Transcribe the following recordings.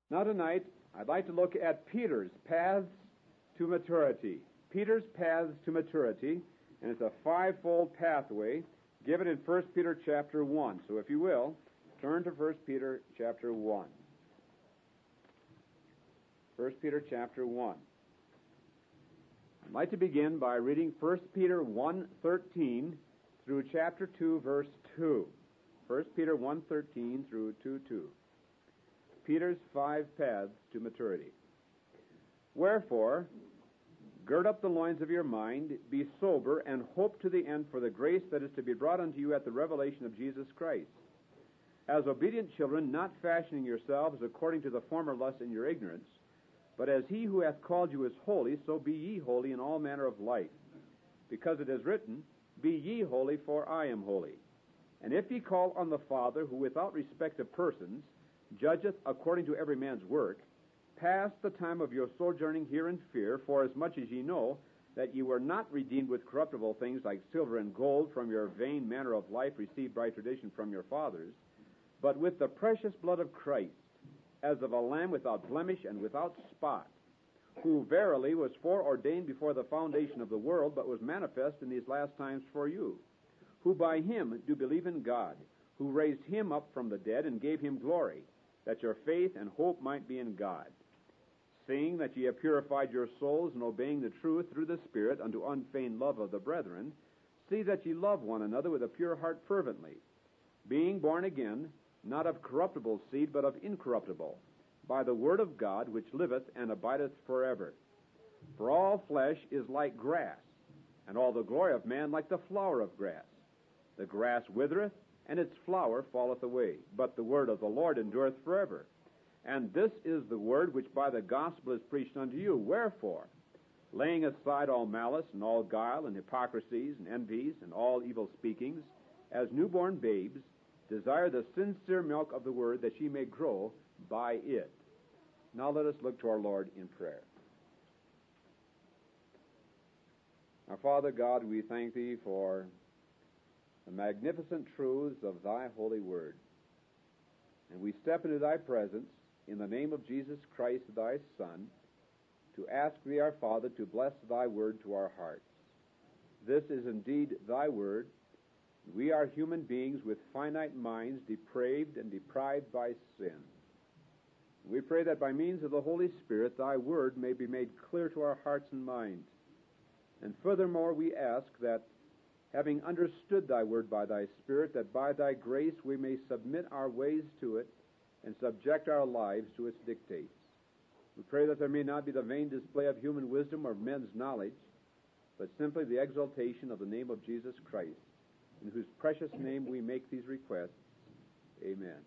Now tonight, I'd like to look at Peter's paths to maturity. Peter's paths to maturity, and it's a fivefold pathway given in 1 Peter chapter 1. So if you will, turn to 1 Peter chapter 1. 1 Peter chapter 1. I'd like to begin by reading 1 Peter 1:13 through chapter 2, verse 2. 1 Peter 1:13 through 2:2. Peter's five paths to maturity. Wherefore, gird up the loins of your mind, be sober, and hope to the end for the grace that is to be brought unto you at the revelation of Jesus Christ. As obedient children, not fashioning yourselves according to the former lusts in your ignorance, but as he who hath called you is holy, so be ye holy in all manner of life. Because it is written, Be ye holy, for I am holy. And if ye call on the Father, who without respect of persons judgeth according to every man's work, pass the time of your sojourning here in fear, forasmuch as ye know that ye were not redeemed with corruptible things like silver and gold from your vain manner of life received by tradition from your fathers, but with the precious blood of Christ, as of a lamb without blemish and without spot, who verily was foreordained before the foundation of the world, but was manifest in these last times for you, who by him do believe in God, who raised him up from the dead and gave him glory, that your faith and hope might be in God. Seeing that ye have purified your souls in obeying the truth through the Spirit unto unfeigned love of the brethren, see that ye love one another with a pure heart fervently, being born again, not of corruptible seed, but of incorruptible, by the word of God, which liveth and abideth forever. For all flesh is like grass, and all the glory of man like the flower of grass. The grass withereth, and its flower falleth away, but the word of the Lord endureth forever. And this is the word which by the gospel is preached unto you. Wherefore, laying aside all malice, and all guile, and hypocrisies, and envies, and all evil speakings, as newborn babes, desire the sincere milk of the word, that ye may grow by it. Now let us look to our Lord in prayer. Our Father God, we thank Thee for the magnificent truths of Thy holy word. And we step into Thy presence in the name of Jesus Christ, Thy Son, to ask Thee, our Father, to bless Thy word to our hearts. This is indeed Thy word. We are human beings with finite minds, depraved and deprived by sin. We pray that by means of the Holy Spirit, Thy word may be made clear to our hearts and minds. And furthermore, we ask that, having understood Thy word by Thy Spirit, that by Thy grace we may submit our ways to it and subject our lives to its dictates. We pray that there may not be the vain display of human wisdom or men's knowledge, but simply the exaltation of the name of Jesus Christ, in whose precious name we make these requests. Amen.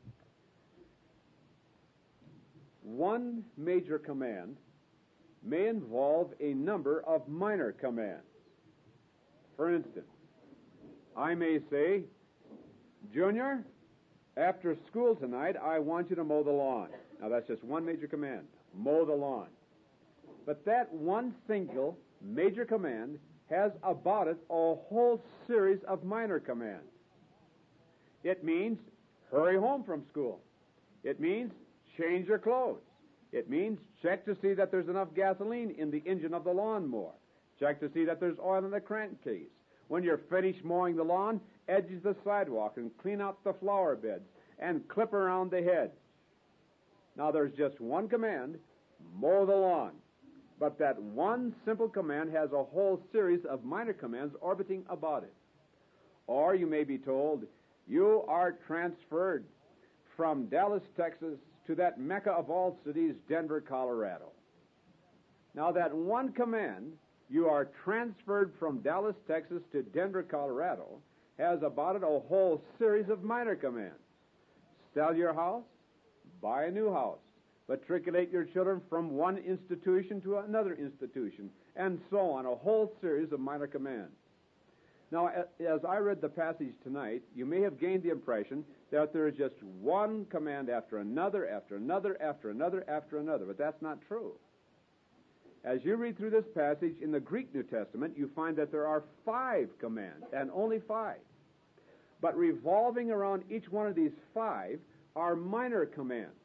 One major command may involve a number of minor commands. For instance, I may say, Junior, after school tonight, I want you to mow the lawn. Now that's just one major command, mow the lawn. But that one single major command has about it a whole series of minor commands. It means hurry home from school. It means change your clothes. It means check to see that there's enough gasoline in the engine of the lawnmower. Check to see that there's oil in the crankcase. When you're finished mowing the lawn, edge the sidewalk and clean out the flower beds and clip around the hedge. Now there's just one command, mow the lawn. But that one simple command has a whole series of minor commands orbiting about it. Or you may be told, you are transferred from Dallas, Texas, to that Mecca of all cities, Denver, Colorado. Now that one command, you are transferred from Dallas, Texas to Denver, Colorado, has about it a whole series of minor commands. Sell your house, buy a new house, matriculate your children from one institution to another institution, and so on, a whole series of minor commands. Now, as I read the passage tonight, you may have gained the impression that there is just one command after another, after another, after another, after another, but that's not true. As you read through this passage in the Greek New Testament, you find that there are 5 commands, and only 5. But revolving around each one of these 5 are minor commands.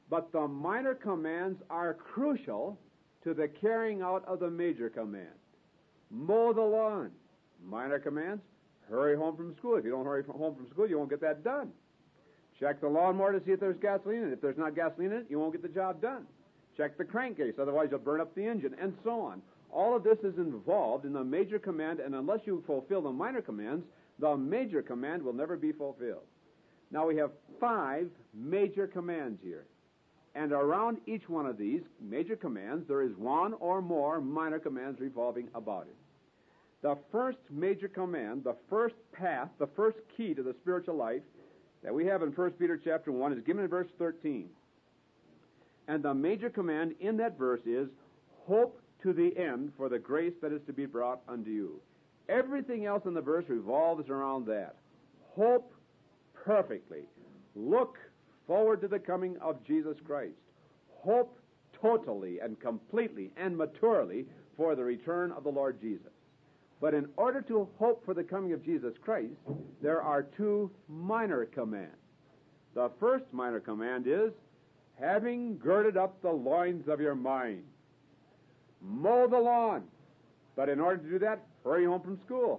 But the minor commands are crucial to the carrying out of the major command. Mow the lawn. Minor commands, hurry home from school. If you don't hurry home from school, you won't get that done. Check the lawnmower to see if there's gasoline in it. If there's not gasoline in it, you won't get the job done. Check the crankcase, otherwise you'll burn up the engine, and so on. All of this is involved in the major command, and unless you fulfill the minor commands, the major command will never be fulfilled. Now we have 5 major commands here. And around each one of these major commands, there is one or more minor commands revolving about it. The first major command, the first path, the first key to the spiritual life that we have in 1 Peter chapter 1 is given in verse 13. And the major command in that verse is, hope to the end for the grace that is to be brought unto you. Everything else in the verse revolves around that. Hope perfectly. Look forward to the coming of Jesus Christ. Hope totally and completely and maturely for the return of the Lord Jesus. But in order to hope for the coming of Jesus Christ, there are 2 minor commands. The first minor command is, having girded up the loins of your mind. Mow the lawn. But in order to do that, hurry home from school.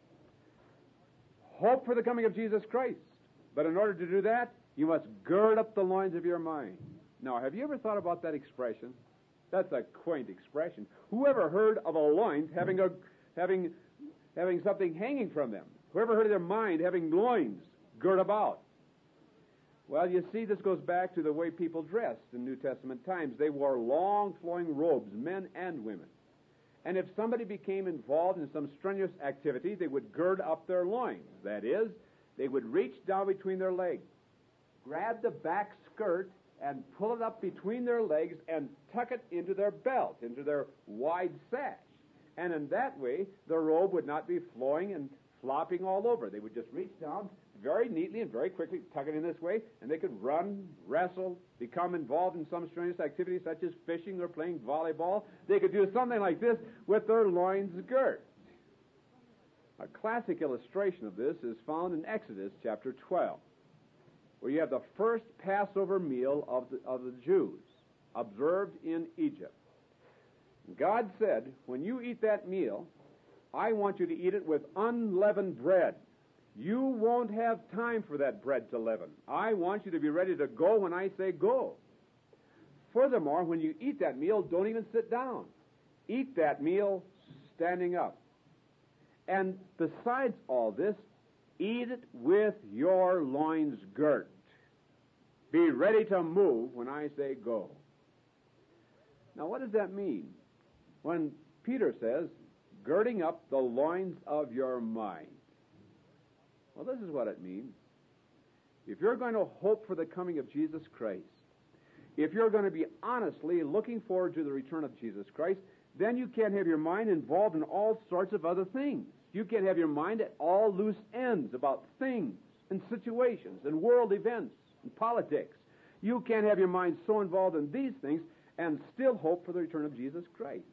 Hope for the coming of Jesus Christ. But in order to do that, you must gird up the loins of your mind. Now, have you ever thought about that expression? That's a quaint expression. Whoever heard of a loins having something hanging from them? Whoever heard of their mind having loins girt about? Well, you see, this goes back to the way people dressed in New Testament times. They wore long flowing robes, men and women. And if somebody became involved in some strenuous activity, they would gird up their loins. That is, they would reach down between their legs, grab the back skirt, and pull it up between their legs and tuck it into their belt, into their wide sash. And in that way, the robe would not be flowing and flopping all over. They would just reach down very neatly and very quickly, tuck it in this way, and they could run, wrestle, become involved in some strenuous activity such as fishing or playing volleyball. They could do something like this with their loins girt. A classic illustration of this is found in Exodus chapter 12, where you have the first Passover meal of the Jews observed in Egypt. God said, when you eat that meal, I want you to eat it with unleavened bread. You won't have time for that bread to leaven. I want you to be ready to go when I say go. Furthermore, when you eat that meal, don't even sit down. Eat that meal standing up. And besides all this, eat it with your loins girt. Be ready to move when I say go. Now, what does that mean? When Peter says, girding up the loins of your mind. Well, this is what it means. If you're going to hope for the coming of Jesus Christ, if you're going to be honestly looking forward to the return of Jesus Christ, then you can't have your mind involved in all sorts of other things. You can't have your mind at all loose ends about things and situations and world events and politics. You can't have your mind so involved in these things and still hope for the return of Jesus Christ.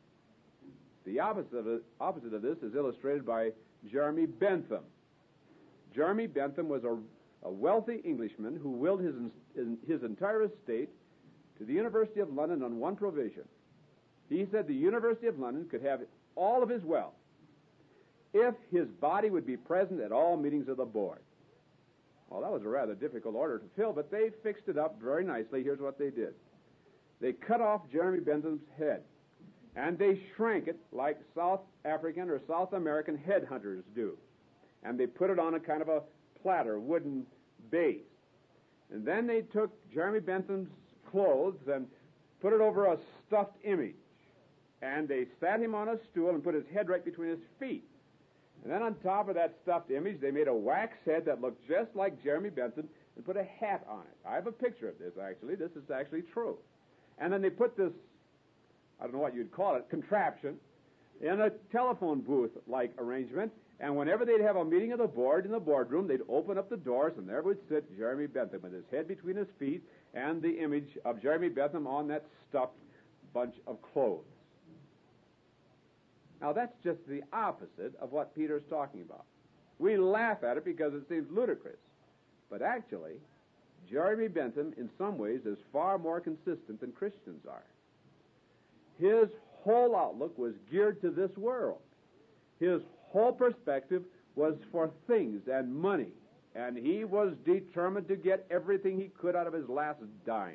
The opposite of this is illustrated by Jeremy Bentham. Jeremy Bentham was a wealthy Englishman who willed his entire estate to the University of London on one provision. He said the University of London could have all of his wealth if his body would be present at all meetings of the board. Well, that was a rather difficult order to fill, but they fixed it up very nicely. Here's what they did. They cut off Jeremy Bentham's head, and they shrank it like South African or South American headhunters do. And they put it on a kind of a platter, wooden base. And then they took Jeremy Bentham's clothes and put it over a stuffed image. And they sat him on a stool and put his head right between his feet. And then on top of that stuffed image, they made a wax head that looked just like Jeremy Bentham and put a hat on it. I have a picture of this, actually. This is actually true. And then they put this, I don't know what you'd call it, contraption, in a telephone booth-like arrangement. And whenever they'd have a meeting of the board in the boardroom, they'd open up the doors, and there would sit Jeremy Bentham with his head between his feet and the image of Jeremy Bentham on that stuffed bunch of clothes. Now, that's just the opposite of what Peter's talking about. We laugh at it because it seems ludicrous. But actually, Jeremy Bentham, in some ways, is far more consistent than Christians are. His whole outlook was geared to this world. His whole perspective was for things and money, and he was determined to get everything he could out of his last dime.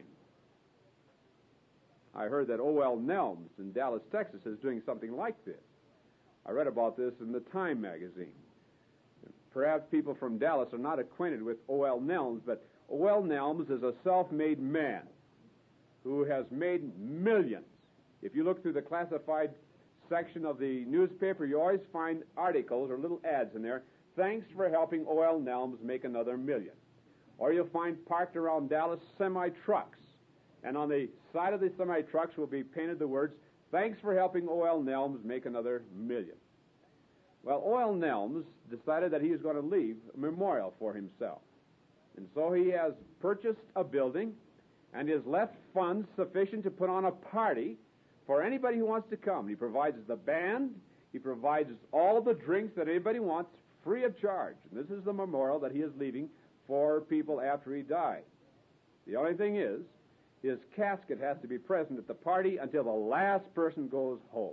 I heard that O.L. Nelms in Dallas, Texas, is doing something like this. I read about this in the Time magazine. Perhaps people from Dallas are not acquainted with O.L. Nelms, but O.L. Nelms is a self-made man who has made millions. If you look through the classified section of the newspaper, you always find articles or little ads in there, thanks for helping O.L. Nelms make another million. Or you'll find parked around Dallas semi-trucks, and on the side of the semi-trucks will be painted the words, thanks for helping O.L. Nelms make another million. Well, O.L. Nelms decided that he was going to leave a memorial for himself. And so he has purchased a building and has left funds sufficient to put on a party for anybody who wants to come. He provides the band, he provides all the drinks that anybody wants free of charge. And this is the memorial that he is leaving for people after he dies. The only thing is, his casket has to be present at the party until the last person goes home.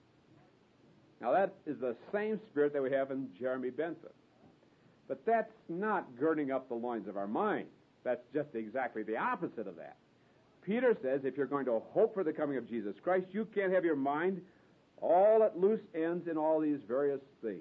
Now that is the same spirit that we have in Jeremy Bentham. But that's not girding up the loins of our mind. That's just exactly the opposite of that. Peter says if you're going to hope for the coming of Jesus Christ, you can't have your mind all at loose ends in all these various things.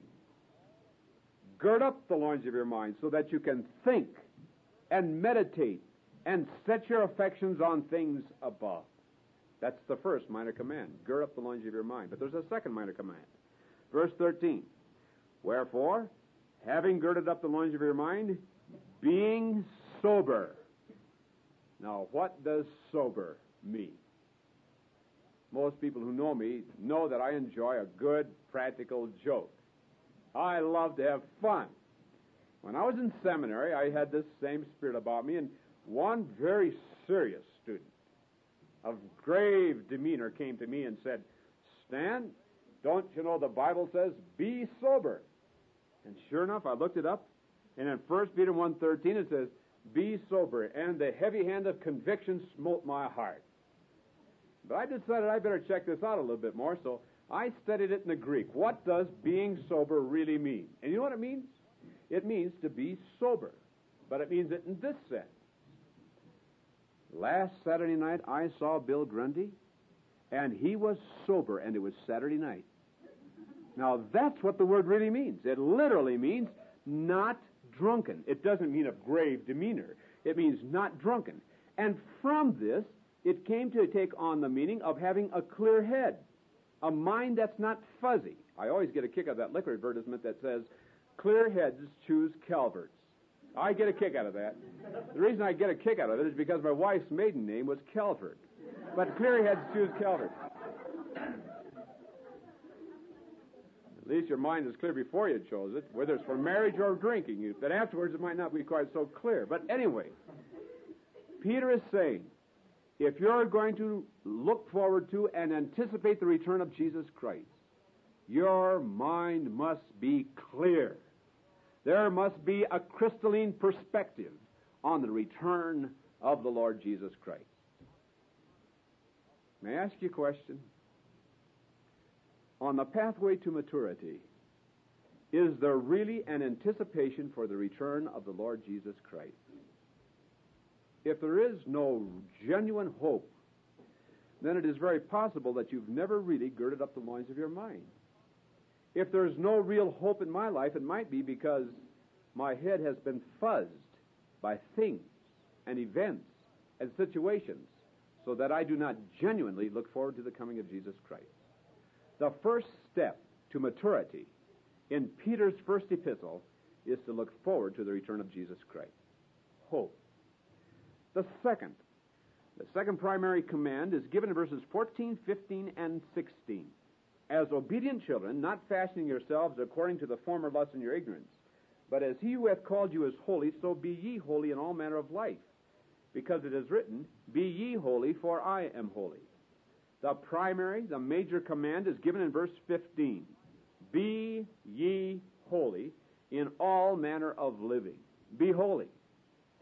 Gird up the loins of your mind so that you can think and meditate and set your affections on things above. That's the first minor command. Gird up the loins of your mind. But there's a second minor command. Verse 13. Wherefore, having girded up the loins of your mind, being sober. Now, what does sober mean? Most people who know me know that I enjoy a good, practical joke. I love to have fun. When I was in seminary, I had this same spirit about me, and one very serious student of grave demeanor came to me and said, Stan, don't you know the Bible says, be sober? And sure enough, I looked it up, and in 1 Peter 1:13 it says, be sober, and the heavy hand of conviction smote my heart. But I decided I better check this out a little bit more, so I studied it in the Greek. What does being sober really mean? And you know what it means? It means to be sober, but it means it in this sense. Last Saturday night, I saw Bill Grundy, and he was sober, and it was Saturday night. Now, that's what the word really means. It literally means not drunken. It doesn't mean of grave demeanor. It means not drunken. And from this, it came to take on the meaning of having a clear head, a mind that's not fuzzy. I always get a kick out of that liquor advertisement that says, clear heads choose Calverts. I get a kick out of that. The reason I get a kick out of it is because my wife's maiden name was Calvert. But clear heads choose Calvert. At least your mind is clear before you chose it, whether it's for marriage or drinking. But afterwards it might not be quite so clear. But anyway, Peter is saying, if you're going to look forward to and anticipate the return of Jesus Christ, your mind must be clear. There must be a crystalline perspective on the return of the Lord Jesus Christ. May I ask you a question? On the pathway to maturity, is there really an anticipation for the return of the Lord Jesus Christ? If there is no genuine hope, then it is very possible that you've never really girded up the loins of your mind. If there's no real hope in my life, it might be because my head has been fuzzed by things and events and situations so that I do not genuinely look forward to the coming of Jesus Christ. The first step to maturity in Peter's first epistle is to look forward to the return of Jesus Christ. Hope. The second primary command is given in verses 14, 15, and 16. As obedient children, not fashioning yourselves according to the former lusts in your ignorance, but as he who hath called you is holy, so be ye holy in all manner of life. Because it is written, be ye holy, for I am holy. The major command is given in verse 15. Be ye holy in all manner of living. Be holy.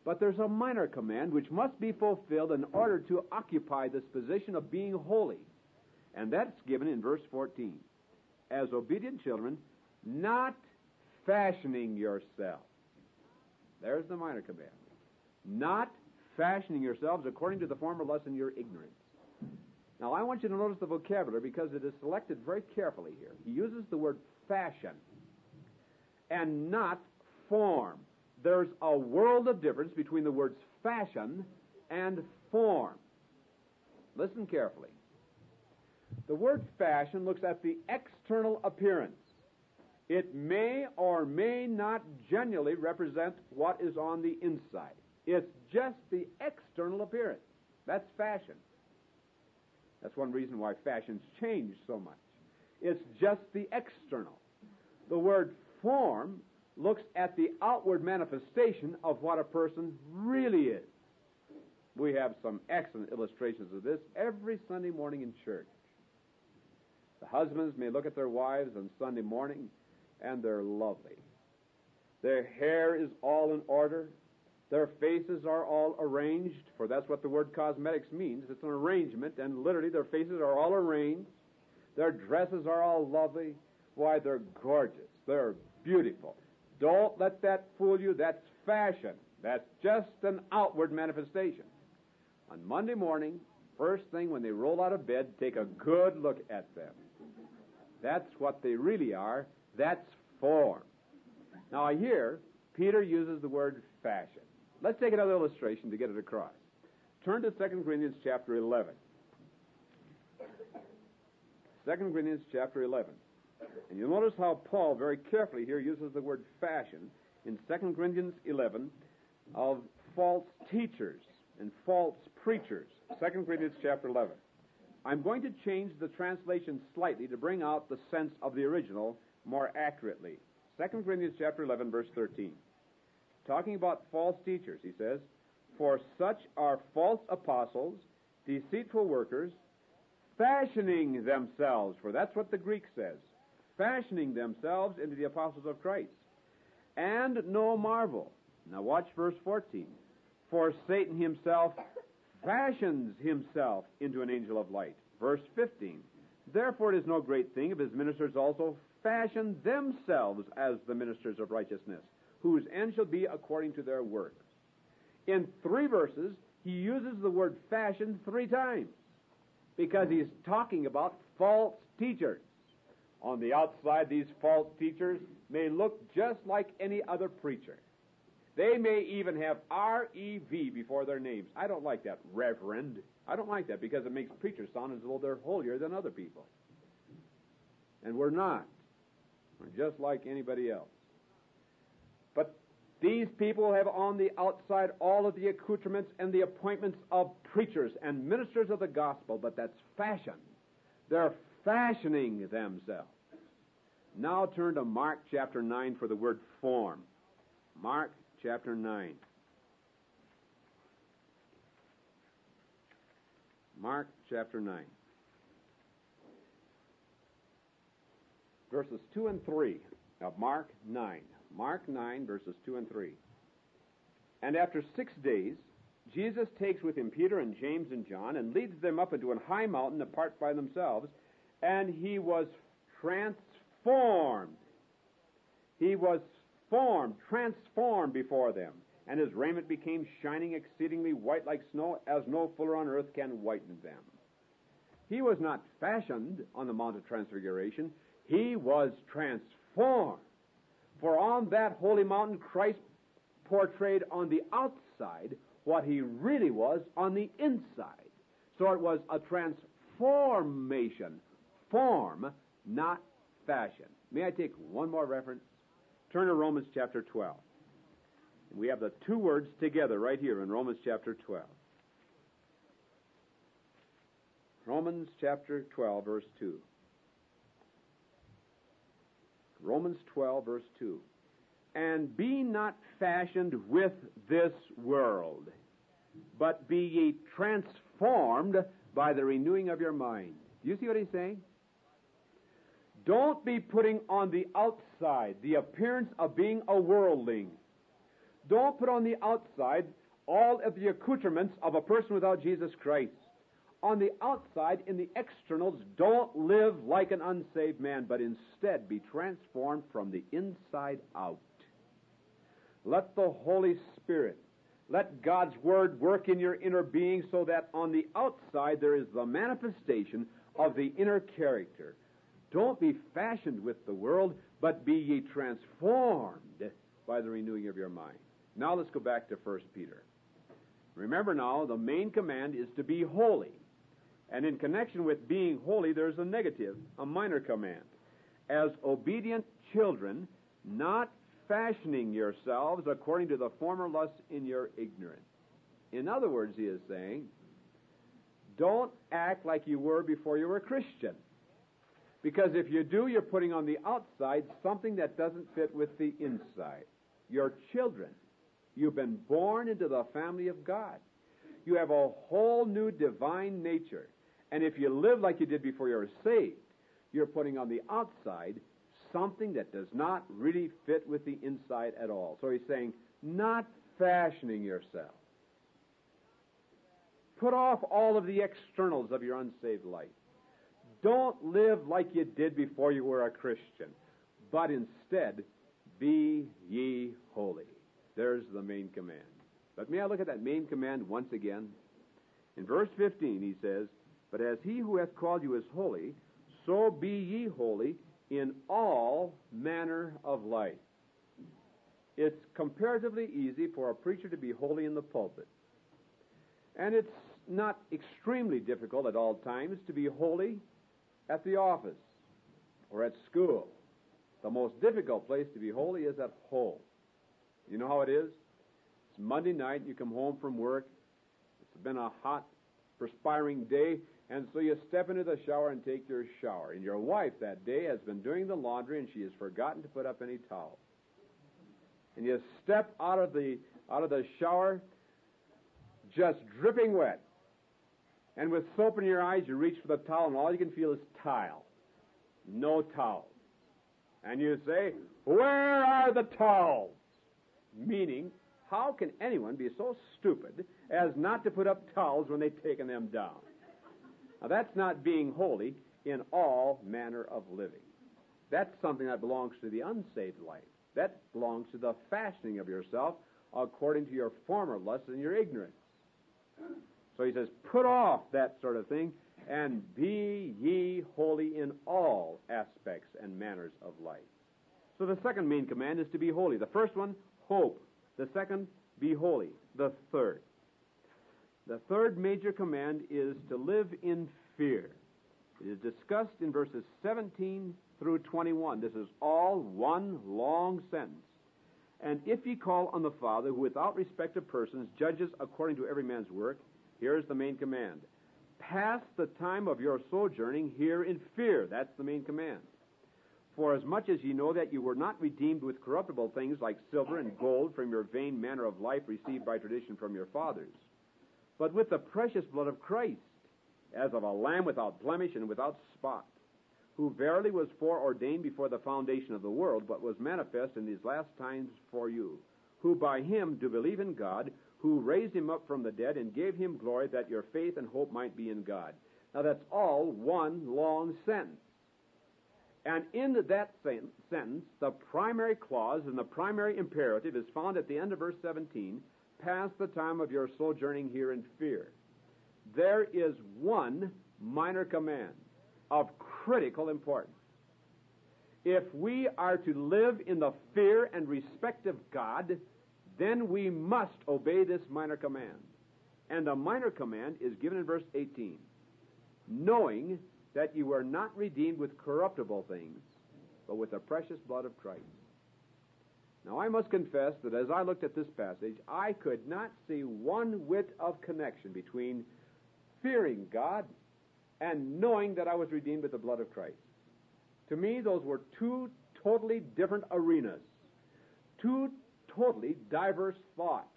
But there's a minor command which must be fulfilled in order to occupy this position of being holy. And that's given in verse 14. As obedient children, not fashioning yourselves. There's the minor command. Not fashioning yourselves according to the former lust in your ignorance. Now, I want you to notice the vocabulary because it is selected very carefully here. He uses the word fashion and not form. There's a world of difference between the words fashion and form. Listen carefully. The word fashion looks at the external appearance. It may or may not genuinely represent what is on the inside. It's just the external appearance. That's fashion. That's one reason why fashions change so much. It's just the external. The word form looks at the outward manifestation of what a person really is. We have some excellent illustrations of this every Sunday morning in church. The husbands may look at their wives on Sunday morning, and they're lovely. Their hair is all in order. Their faces are all arranged, for that's what the word cosmetics means. It's an arrangement, and literally their faces are all arranged. Their dresses are all lovely. Why, they're gorgeous. They're beautiful. Don't let that fool you. That's fashion. That's just an outward manifestation. On Monday morning, first thing when they roll out of bed, take a good look at them. That's what they really are. That's form. Now, here, Peter uses the word fashion. Let's take another illustration to get it across. Turn to 2 Corinthians chapter 11. 2 Corinthians chapter 11. And you'll notice how Paul very carefully here uses the word fashion in 2 Corinthians 11 of false teachers and false preachers. 2 Corinthians chapter 11. I'm going to change the translation slightly to bring out the sense of the original more accurately. 2 Corinthians chapter 11, verse 13. Talking about false teachers, he says, "For such are false apostles, deceitful workers, fashioning themselves," for that's what the Greek says, fashioning themselves into the apostles of Christ. "And no marvel." Now watch verse 14. "For Satan himself fashions himself into an angel of light." Verse 15. "Therefore it is no great thing if his ministers also fashion themselves as the ministers of righteousness, whose end shall be according to their works." In 3 verses, he uses the word fashion 3 times because he's talking about false teachers. On the outside, these false teachers may look just like any other preacher. They may even have R-E-V before their names. I don't like that, Reverend. I don't like that because it makes preachers sound as though they're holier than other people. And we're not. We're just like anybody else. But these people have on the outside all of the accoutrements and the appointments of preachers and ministers of the gospel, but that's fashion. They're fashioning themselves. Now turn to Mark chapter 9 for the word form. Mark chapter 9. Mark chapter 9. Verses 2 and 3 of Mark 9. Mark 9, verses 2 and 3. "And after 6 days, Jesus takes with him Peter and James and John and leads them up into a high mountain apart by themselves, and he was transformed." He was transformed before them, and his raiment became shining exceedingly white like snow, as no fuller on earth can whiten them. He was not fashioned on the Mount of Transfiguration. He was transformed. For on that holy mountain, Christ portrayed on the outside what he really was on the inside. So it was a transformation. Form, not fashion. May I take one more reference? Turn to Romans chapter 12. We have the 2 words together right here in Romans chapter 12. Romans chapter 12, verse 2. Romans 12, verse 2. "And be not fashioned with this world, but be ye transformed by the renewing of your mind." Do you see what he's saying? Don't be putting on the outside the appearance of being a worldling. Don't put on the outside all of the accoutrements of a person without Jesus Christ. On the outside, in the externals, don't live like an unsaved man, but instead be transformed from the inside out. Let the Holy Spirit, let God's Word work in your inner being so that on the outside there is the manifestation of the inner character. Don't be fashioned with the world, but be ye transformed by the renewing of your mind. Now let's go back to 1 Peter. Remember now, the main command is to be holy. And in connection with being holy, there's a negative, a minor command. As obedient children, not fashioning yourselves according to the former lusts in your ignorance. In other words, he is saying, don't act like you were before you were a Christian. Because if you do, you're putting on the outside something that doesn't fit with the inside. You're children. You've been born into the family of God. You have a whole new divine nature. And if you live like you did before you were saved, you're putting on the outside something that does not really fit with the inside at all. So he's saying, not fashioning yourself. Put off all of the externals of your unsaved life. Don't live like you did before you were a Christian, but instead, be ye holy. There's the main command. But may I look at that main command once again? In verse 15 he says, but as he who hath called you is holy, so be ye holy in all manner of life. It's comparatively easy for a preacher to be holy in the pulpit. And it's not extremely difficult at all times to be holy at the office or at school. The most difficult place to be holy is at home. You know how it is? It's Monday night, you come home from work, it's been a hot, perspiring day, and so you step into the shower and take your shower. And your wife that day has been doing the laundry and she has forgotten to put up any towel. And you step out of the shower just dripping wet. And with soap in your eyes, you reach for the towel, and all you can feel is tile. No towel. And you say, where are the towels? Meaning, how can anyone be so stupid as not to put up towels when they've taken them down? Now, that's not being holy in all manner of living. That's something that belongs to the unsaved life. That belongs to the fashioning of yourself according to your former lusts and your ignorance. So he says, put off that sort of thing and be ye holy in all aspects and manners of life. So the second main command is to be holy. The first one, hope. The second, be holy. The third major command is to live in fear. It is discussed in verses 17 through 21. This is all one long sentence. And if ye call on the Father, who without respect of persons judges according to every man's work, here is the main command. Pass the time of your sojourning here in fear. That's the main command. For as much as ye know that you were not redeemed with corruptible things like silver and gold from your vain manner of life received by tradition from your fathers, but with the precious blood of Christ, as of a lamb without blemish and without spot, who verily was foreordained before the foundation of the world, but was manifest in these last times for you, who by him do believe in God, who raised him up from the dead and gave him glory, that your faith and hope might be in God. Now that's all one long sentence. And in that sentence, the primary clause and the primary imperative is found at the end of verse 17, pass the time of your sojourning here in fear. There is one minor command of critical importance. If we are to live in the fear and respect of God, then we must obey this minor command. And the minor command is given in verse 18. Knowing that you were not redeemed with corruptible things, but with the precious blood of Christ. Now I must confess that as I looked at this passage, I could not see one whit of connection between fearing God and knowing that I was redeemed with the blood of Christ. To me, those were two totally different arenas, two totally diverse thoughts,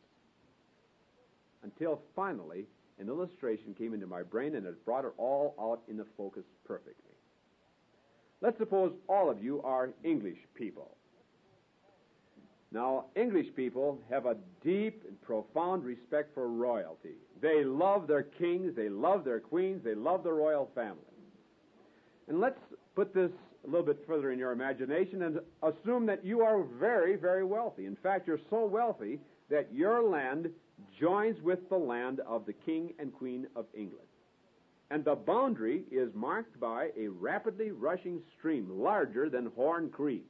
until finally an illustration came into my brain and it brought it all out in the focus perfectly. Let's suppose all of you are English people. Now, English people have a deep and profound respect for royalty. They love their kings, they love their queens, they love the royal family. And let's put this a little bit further in your imagination and assume that you are very, very wealthy. In fact, you're so wealthy that your land joins with the land of the King and Queen of England. And the boundary is marked by a rapidly rushing stream larger than Horn Creek.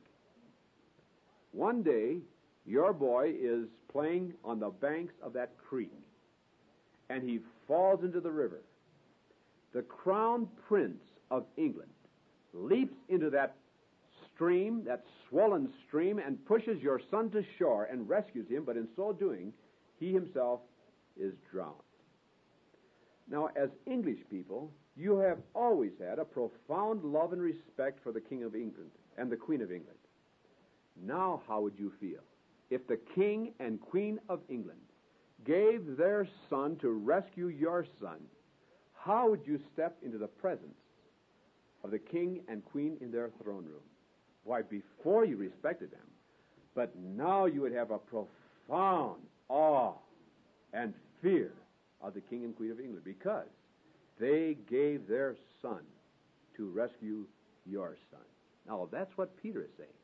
One day, your boy is playing on the banks of that creek, and he falls into the river. The Crown Prince of England leaps into that stream, that swollen stream, and pushes your son to shore and rescues him, but in so doing, he himself is drowned. Now, as English people, you have always had a profound love and respect for the King of England and the Queen of England. Now, how would you feel if the King and Queen of England gave their son to rescue your son? How would you step into the presence of the King and Queen in their throne room? Why, before you respected them, but now you would have a profound awe and fear of the King and Queen of England, because they gave their son to rescue your son. Now, that's what Peter is saying.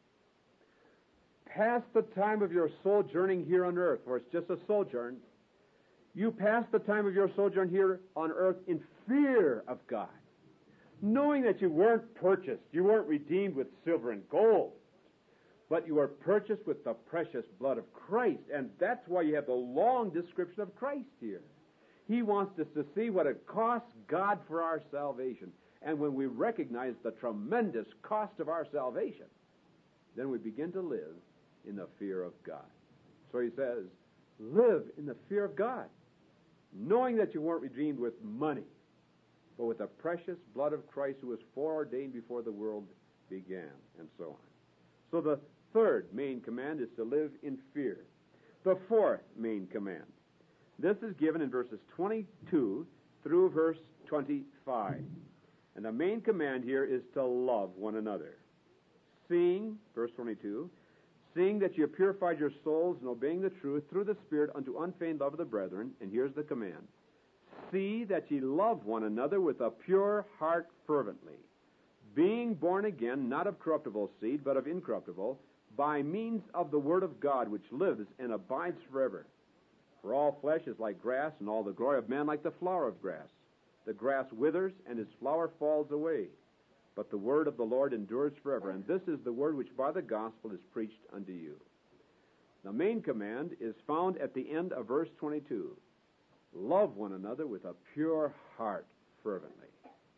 Pass the time of your sojourning here on earth, for it's just a sojourn. You pass the time of your sojourn here on earth in fear of God, knowing that you weren't purchased, you weren't redeemed with silver and gold, but you were purchased with the precious blood of Christ. And that's why you have the long description of Christ here. He wants us to see what it costs God for our salvation. And when we recognize the tremendous cost of our salvation, then we begin to live in the fear of God. So he says, live in the fear of God, knowing that you weren't redeemed with money, but with the precious blood of Christ, who was foreordained before the world began, and so on. So the third main command is to live in fear. The fourth main command, this is given in verses 22 through verse 25. And the main command here is to love one another. Seeing, verse 22, seeing that you have purified your souls in obeying the truth through the Spirit unto unfeigned love of the brethren, and here's the command, see that ye love one another with a pure heart fervently, being born again, not of corruptible seed, but of incorruptible, by means of the word of God, which lives and abides forever. For all flesh is like grass, and all the glory of man like the flower of grass. The grass withers, and its flower falls away. But the word of the Lord endures forever. And this is the word which by the gospel is preached unto you. The main command is found at the end of verse 22. Love one another with a pure heart fervently.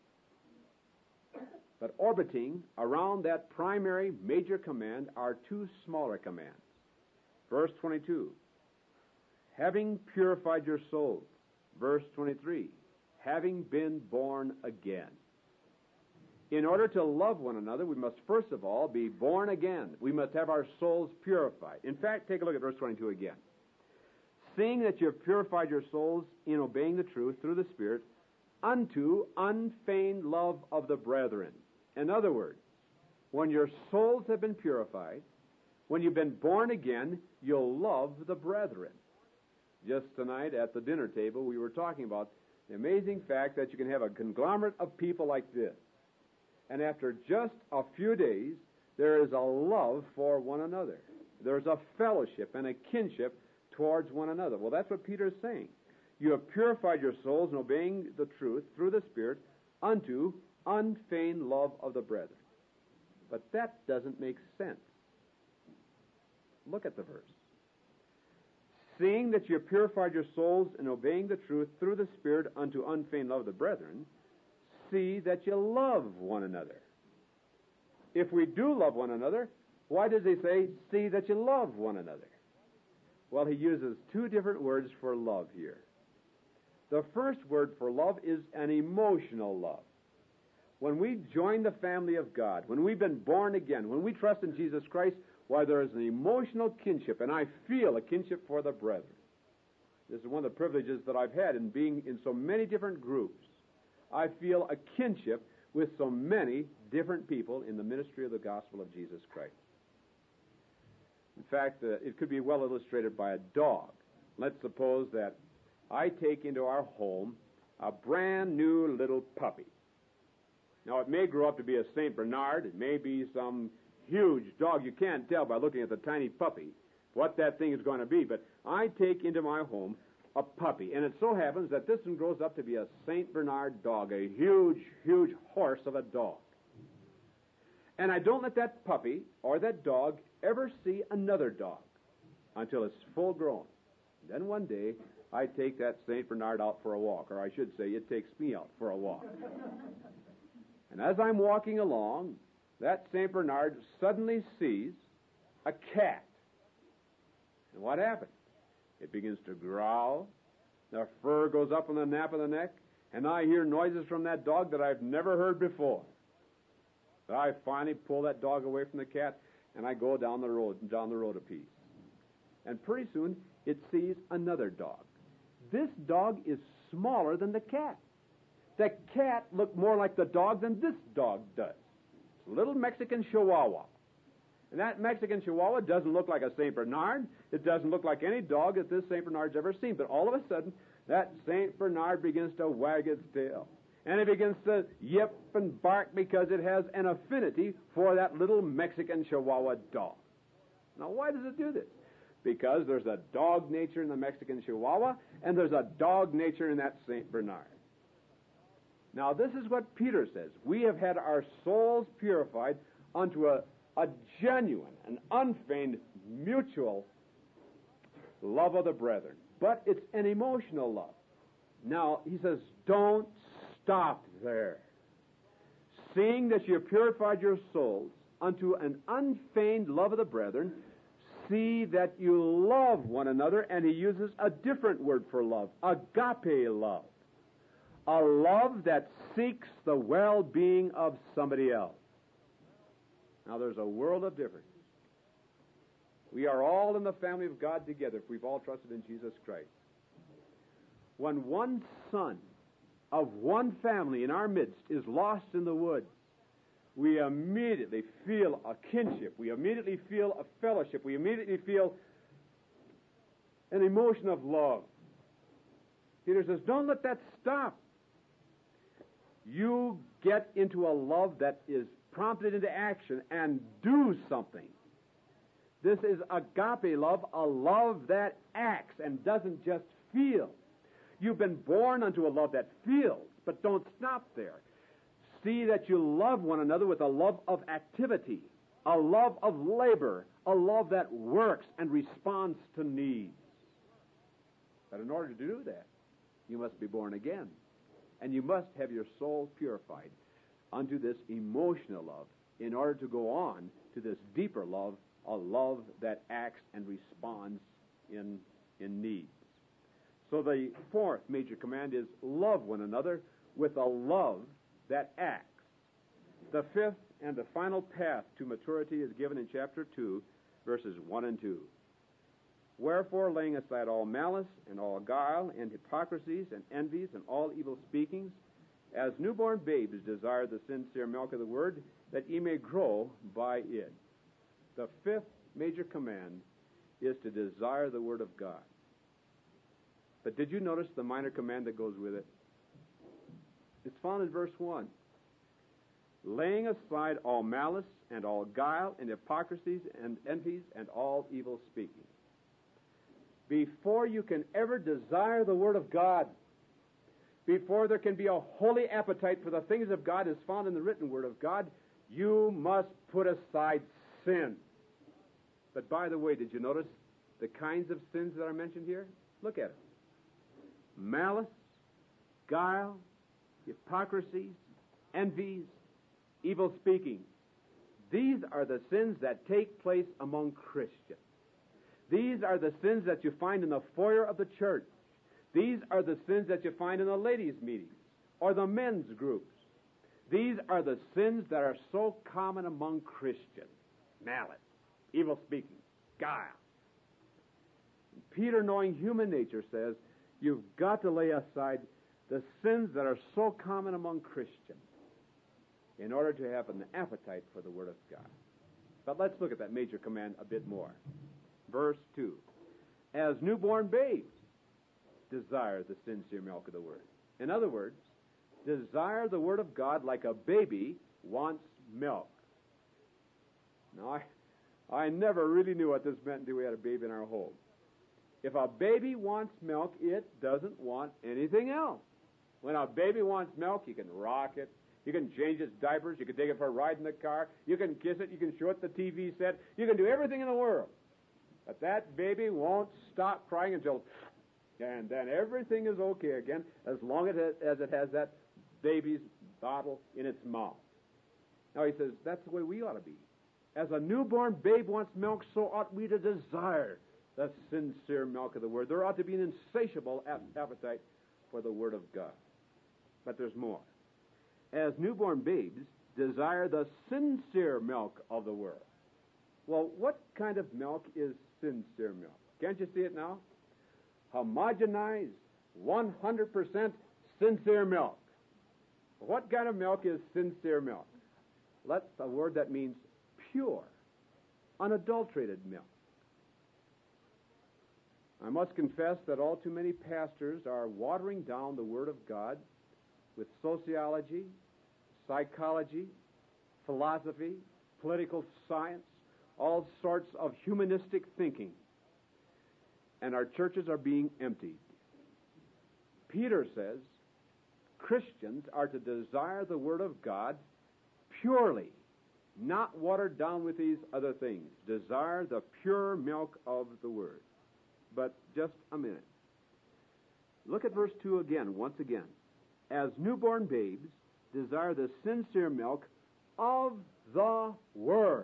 But orbiting around that primary major command are two smaller commands. Verse 22, having purified your souls. Verse 23, having been born again. In order to love one another, we must first of all be born again. We must have our souls purified. In fact, take a look at verse 22 again. Seeing that you have purified your souls in obeying the truth through the Spirit unto unfeigned love of the brethren. In other words, when your souls have been purified, when you've been born again, you'll love the brethren. Just tonight at the dinner table, we were talking about the amazing fact that you can have a conglomerate of people like this, and after just a few days, there is a love for one another. There's a fellowship and a kinship towards one another. Well, that's what Peter is saying. You have purified your souls in obeying the truth through the Spirit unto unfeigned love of the brethren. But that doesn't make sense. Look at the verse. Seeing that you have purified your souls in obeying the truth through the Spirit unto unfeigned love of the brethren, see that you love one another. If we do love one another, why does he say, see that you love one another? Well, he uses two different words for love here. The first word for love is an emotional love. When we join the family of God, when we've been born again, when we trust in Jesus Christ, why, there is an emotional kinship, and I feel a kinship for the brethren. This is one of the privileges that I've had in being in so many different groups. I feel a kinship with so many different people in the ministry of the gospel of Jesus Christ. In fact, it could be well illustrated by a dog. Let's suppose that I take into our home a brand new little puppy. Now, it may grow up to be a St. Bernard. It may be some huge dog. You can't tell by looking at the tiny puppy what that thing is going to be. But I take into my home a puppy, and it so happens that this one grows up to be a St. Bernard dog, a huge, huge horse of a dog. And I don't let that puppy or that dog ever see another dog until it's full grown. Then one day, I take that St. Bernard out for a walk, or I should say, it takes me out for a walk. And as I'm walking along, that St. Bernard suddenly sees a cat. And what happens? It begins to growl. The fur goes up on the nape of the neck, and I hear noises from that dog that I've never heard before. So I finally pull that dog away from the cat, and I go down the road a piece. And pretty soon, it sees another dog. This dog is smaller than the cat. The cat looked more like the dog than this dog does. It's a little Mexican Chihuahua. And that Mexican Chihuahua doesn't look like a St. Bernard. It doesn't look like any dog that this St. Bernard's ever seen. But all of a sudden, that St. Bernard begins to wag its tail. And it begins to yip and bark because it has an affinity for that little Mexican Chihuahua dog. Now, why does it do this? Because there's a dog nature in the Mexican Chihuahua, and there's a dog nature in that St. Bernard. Now, this is what Peter says. We have had our souls purified unto a genuine and unfeigned mutual love of the brethren. But it's an emotional love. Now, he says, don't stop there. Seeing that you have purified your souls unto an unfeigned love of the brethren, see that you love one another, and he uses a different word for love, agape love. A love that seeks the well-being of somebody else. Now, there's a world of difference. We are all in the family of God together if we've all trusted in Jesus Christ. When one son of one family in our midst is lost in the woods, we immediately feel a kinship. We immediately feel a fellowship. We immediately feel an emotion of love. Peter says, don't let that stop. You get into a love that is prompted into action and do something. This is agape love, a love that acts and doesn't just feel. You've been born unto a love that feels, but don't stop there. See that you love one another with a love of activity, a love of labor, a love that works and responds to needs. But in order to do that, you must be born again. And you must have your soul purified unto this emotional love in order to go on to this deeper love, a love that acts and responds in needs. So the fourth major command is love one another with a love that acts. The fifth and the final path to maturity is given in chapter 2, verses 1 and 2. Wherefore, laying aside all malice and all guile and hypocrisies and envies and all evil speakings, as newborn babes desire the sincere milk of the word, that ye may grow by it. The fifth major command is to desire the word of God. But did you notice the minor command that goes with it? It's found in verse 1. Laying aside all malice and all guile and hypocrisies and envies and all evil speaking. Before you can ever desire the Word of God, before there can be a holy appetite for the things of God as found in the written Word of God, you must put aside sin. But by the way, did you notice the kinds of sins that are mentioned here? Look at it. Malice, guile, hypocrisies, envies, evil speaking. These are the sins that take place among Christians. These are the sins that you find in the foyer of the church. These are the sins that you find in the ladies' meetings or the men's groups. These are the sins that are so common among Christians. Malice, evil speaking, guile. Peter, knowing human nature, says you've got to lay aside the sins that are so common among Christians in order to have an appetite for the Word of God. But let's look at that major command a bit more. Verse 2. As newborn babes, desire the sincere milk of the Word. In other words, desire the Word of God like a baby wants milk. Now, I never really knew what this meant until we had a baby in our home. If a baby wants milk, it doesn't want anything else. When a baby wants milk, you can rock it. You can change its diapers. You can take it for a ride in the car. You can kiss it. You can show it the TV set. You can do everything in the world. But that baby won't stop crying until... And then everything is okay again as long as it has that baby's bottle in its mouth. Now he says, that's the way we ought to be. As a newborn babe wants milk, so ought we to desire the sincere milk of the Word. There ought to be an insatiable appetite for the Word of God. But there's more. As newborn babes, desire the sincere milk of the Word. Well, what kind of milk is sincere milk? Can't you see it now? Homogenized, 100% sincere milk. What kind of milk is sincere milk? That's a word that means pure, unadulterated milk. I must confess that all too many pastors are watering down the Word of God with sociology, psychology, philosophy, political science, all sorts of humanistic thinking. And our churches are being emptied. Peter says Christians are to desire the Word of God purely, not watered down with these other things. Desire the pure milk of the Word. But just a minute. Look at verse 2 again, once again. As newborn babes, desire the sincere milk of the Word.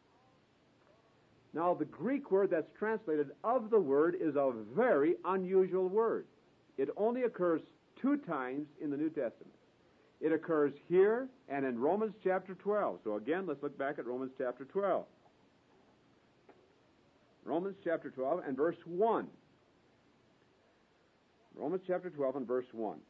Now, the Greek word that's translated of the Word is a very unusual word. It only occurs 2 times in the New Testament. It occurs here and in Romans chapter 12. So again, let's look back at Romans chapter 12. Romans chapter 12 and verse 1. Romans chapter 12 and verse 1.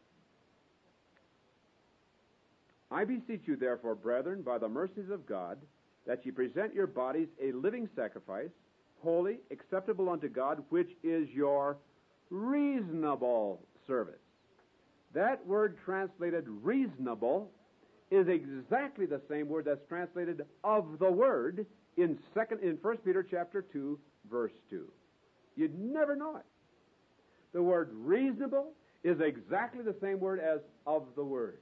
I beseech you, therefore, brethren, by the mercies of God, that ye present your bodies a living sacrifice, holy, acceptable unto God, which is your reasonable service. That word translated reasonable is exactly the same word that's translated of the Word in 1 Peter chapter 2, verse 2. You'd never know it. The word reasonable is exactly the same word as of the Word.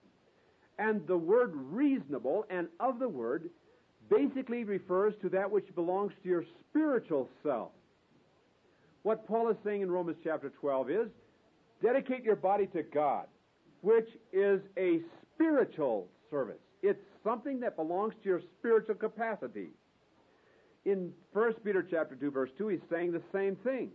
And the word reasonable and of the Word basically refers to that which belongs to your spiritual self. What Paul is saying in Romans chapter 12 is, dedicate your body to God, which is a spiritual service. It's something that belongs to your spiritual capacity. In 1 Peter chapter 2, verse 2, he's saying the same thing.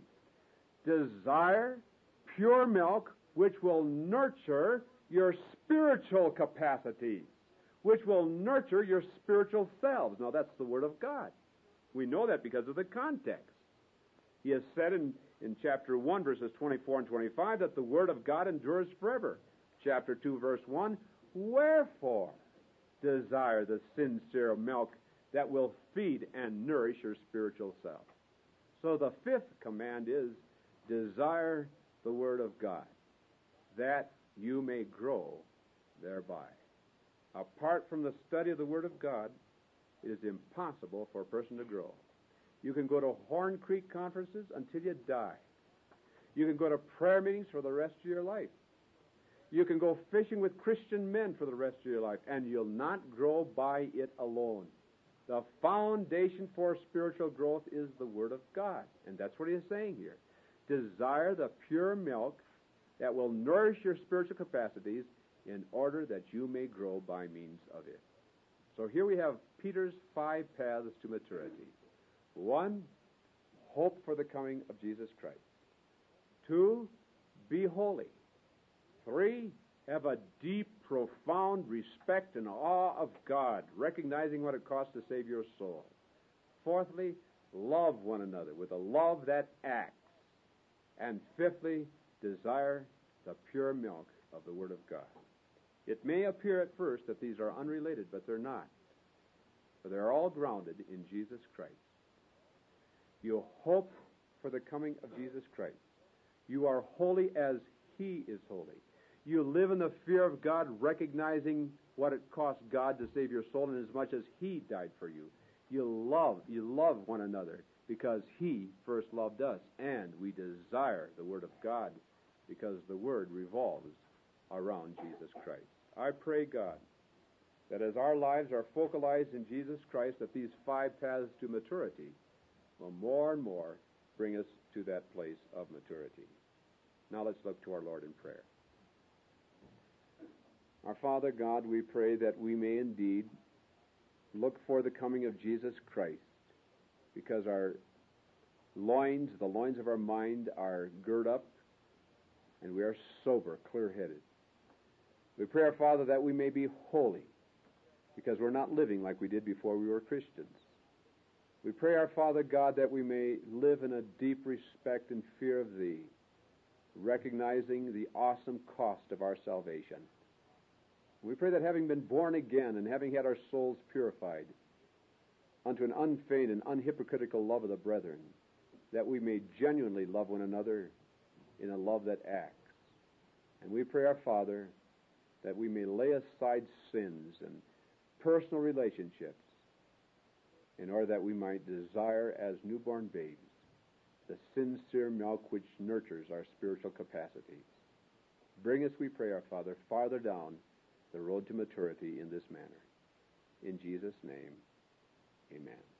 Desire pure milk, which will nurture your spiritual capacities, which will nurture your spiritual selves. Now, that's the Word of God. We know that because of the context. He has said in chapter 1, verses 24 and 25, that the Word of God endures forever. Chapter 2, verse 1, wherefore desire the sincere milk that will feed and nourish your spiritual self. So the 5th command is, desire the Word of God, that you may grow thereby. Apart from the study of the Word of God, it is impossible for a person to grow. You can go to Horn Creek conferences until you die. You can go to prayer meetings for the rest of your life. You can go fishing with Christian men for the rest of your life, and you'll not grow by it alone. The foundation for spiritual growth is the Word of God, and that's what he is saying here. Desire the pure milk that will nourish your spiritual capacities in order that you may grow by means of it. So here we have Peter's 5 paths to maturity. 1, hope for the coming of Jesus Christ. 2, be holy. 3, have a deep, profound respect and awe of God, recognizing what it costs to save your soul. 4thly, love one another with a love that acts. And 5thly, desire the pure milk of the Word of God. It may appear at first that these are unrelated, but they're not. for they're all grounded in Jesus Christ. You hope for the coming of Jesus Christ. You are holy as He is holy. You live in the fear of God, recognizing what it cost God to save your soul, and as much as He died for you. You love one another because He first loved us, and we desire the Word of God because the Word revolves around Jesus Christ. I pray, God, that as our lives are focalized in Jesus Christ, that these 5 paths to maturity will more and more bring us to that place of maturity. Now let's look to our Lord in prayer. Our Father God, we pray that we may indeed look for the coming of Jesus Christ, because our loins, the loins of our mind, are girt up, and we are sober, clear-headed. We pray, our Father, that we may be holy, because we're not living like we did before we were Christians. We pray, our Father God, that we may live in a deep respect and fear of Thee, recognizing the awesome cost of our salvation. We pray that having been born again and having had our souls purified unto an unfeigned and unhypocritical love of the brethren, that we may genuinely love one another in a love that acts. And we pray, our Father, that we may lay aside sins and personal relationships in order that we might desire as newborn babes the sincere milk which nurtures our spiritual capacities. Bring us, we pray, our Father, farther down the road to maturity in this manner. In Jesus' name, amen.